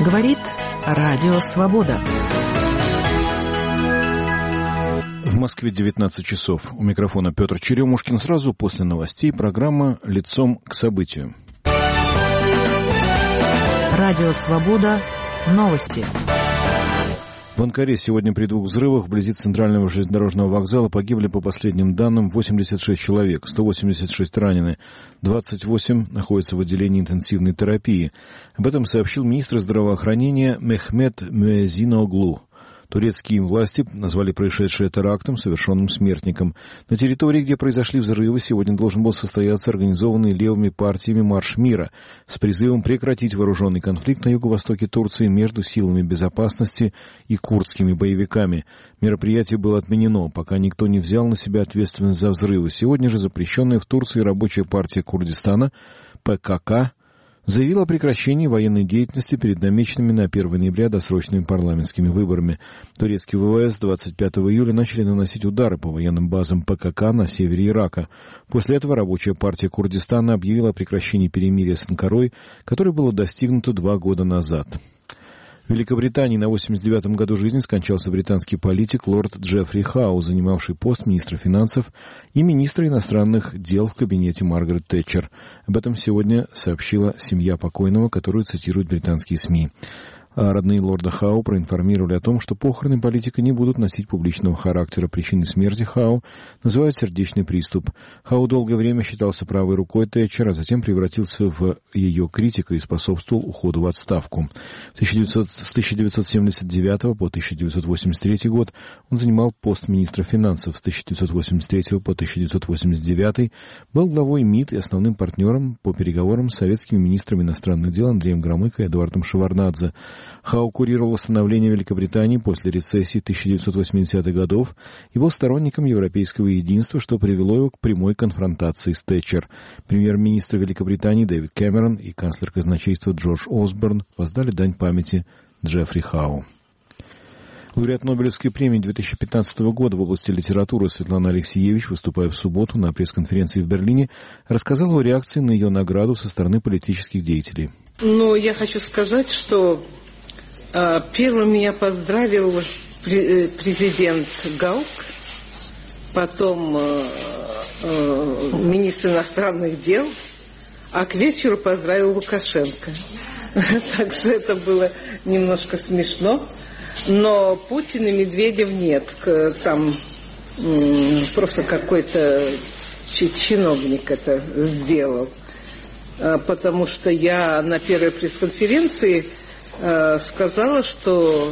Говорит Радио Свобода. В Москве 19 часов. У микрофона Петр Черемушкин. Сразу после новостей программа «Лицом к событию». Радио Свобода. Новости. В Анкаре сегодня при 2 взрывах вблизи центрального железнодорожного вокзала погибли, по последним данным, 86 человек, 186 ранены, 28 находятся в отделении интенсивной терапии. Об этом сообщил министр здравоохранения Мехмет Муэзиноглу. Турецкие власти назвали происшедшее терактом, совершенным смертником. На территории, где произошли взрывы, сегодня должен был состояться организованный левыми партиями марш мира с призывом прекратить вооруженный конфликт на юго-востоке Турции между силами безопасности и курдскими боевиками. Мероприятие было отменено, пока никто не взял на себя ответственность за взрывы. Сегодня же запрещенная в Турции рабочая партия Курдистана ПКК заявила о прекращении военной деятельности перед намеченными на 1 ноября досрочными парламентскими выборами. Турецкие ВВС 25 июля начали наносить удары по военным базам ПКК на севере Ирака. После этого рабочая партия Курдистана объявила о прекращении перемирия с Анкарой, которое было достигнуто 2 года назад. В Великобритании на 89-м году жизни скончался британский политик лорд Джеффри Хау, занимавший пост министра финансов и министра иностранных дел в кабинете Маргарет Тэтчер. Об этом сегодня сообщила семья покойного, которую цитируют британские СМИ. А родные лорда Хау проинформировали о том, что похороны политика не будут носить публичного характера. Причиной смерти Хау называют сердечный приступ. Хау долгое время считался правой рукой Тэтчер, а затем превратился в ее критика и способствовал уходу в отставку. С 1979 по 1983 год он занимал пост министра финансов. С 1983 по 1989 был главой МИД и основным партнером по переговорам с советскими министрами иностранных дел Андреем Громыко и Эдуардом Шеварднадзе. Хау курировал восстановление Великобритании после рецессии 1980-х годов и был сторонником европейского единства, что привело его к прямой конфронтации с Тэтчер. Премьер-министр Великобритании Дэвид Кэмерон и канцлер казначейства Джордж Осборн воздали дань памяти Джеффри Хау. Лауреат Нобелевской премии 2015 года в области литературы Светлана Алексеевич, выступая в субботу на пресс-конференции в Берлине, рассказала о реакции на ее награду со стороны политических деятелей. Я хочу сказать, что первым меня поздравил президент Гаук, потом министр иностранных дел, а к вечеру поздравил Лукашенко. Так что это было немножко смешно. Но Путин и Медведев нет. Там просто какой-то чиновник это сделал. Потому что я на первой пресс-конференции сказала, что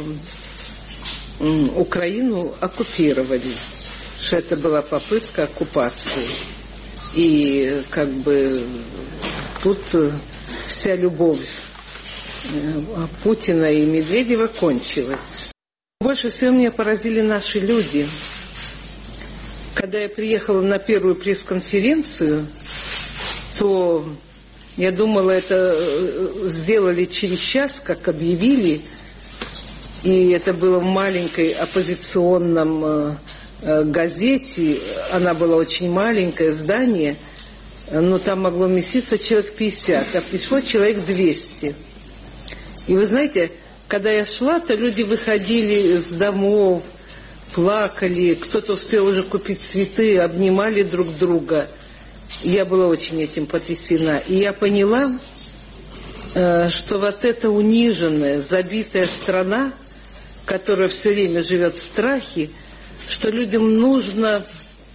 Украину оккупировали, что это была попытка оккупации. И тут вся любовь Путина и Медведева кончилась. Больше всего меня поразили наши люди. Когда я приехала на первую пресс-конференцию, то я думала, это сделали через час, как объявили. И это было в маленькой оппозиционном газете. Она была очень маленькое здание, но там могло вместиться человек 50, а пришло человек 200. И вы знаете, когда я шла, то люди выходили из домов, плакали, кто-то успел уже купить цветы, обнимали друг друга. Я была очень этим потрясена. И я поняла, что вот эта униженная, забитая страна, которая все время живет в страхе, что людям нужен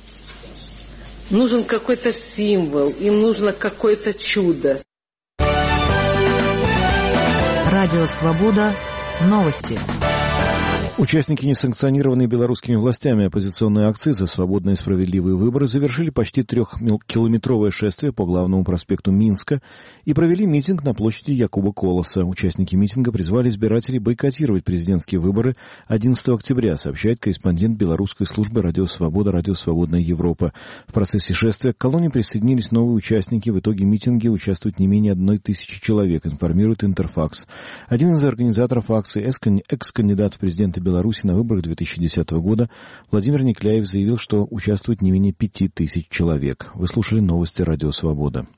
какой-то символ, им нужно какое-то чудо. Радио «Свобода». Новости. Участники несанкционированной белорусскими властями оппозиционной акции за свободные и справедливые выборы завершили почти 3-километровое шествие по главному проспекту Минска и провели митинг на площади Якуба Колоса. Участники митинга призвали избирателей бойкотировать президентские выборы 11 октября, сообщает корреспондент белорусской службы «Радио Свобода», «Радио Свободная Европа». В процессе шествия к колонне присоединились новые участники. В итоге митинга участвует не менее 1000 человек, информирует Интерфакс. Один из организаторов акции, экс-кандидат в президенты Беларуси на выборах 2010 года, Владимир Никляев заявил, что участвует не менее 5000 человек. Вы слушали новости «Радио Свобода».